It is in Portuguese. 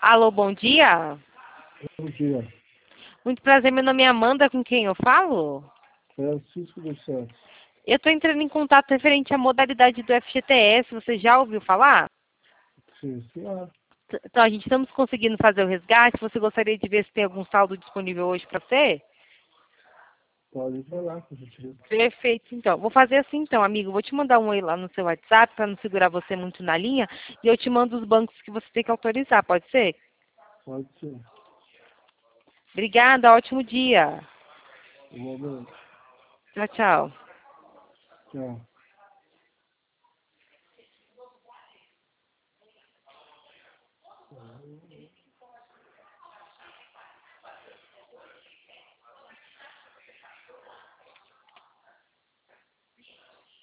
Alô, bom dia. Bom dia. Muito prazer, meu nome é Amanda, com quem eu falo? Francisco dos Santos. Eu estou entrando em contato referente à modalidade do FGTS, você já ouviu falar? Sim, senhora. Então, a gente estamos conseguindo fazer o resgate, você gostaria de ver se tem algum saldo disponível hoje para você? Pode falar com a gente. Perfeito, então. Vou fazer assim, então, amigo. Vou te mandar um oi lá no seu WhatsApp para não segurar você muito na linha e eu te mando os bancos que você tem que autorizar, pode ser? Pode ser. Obrigada, ótimo dia. Um momento. Tchau, tchau. Tchau.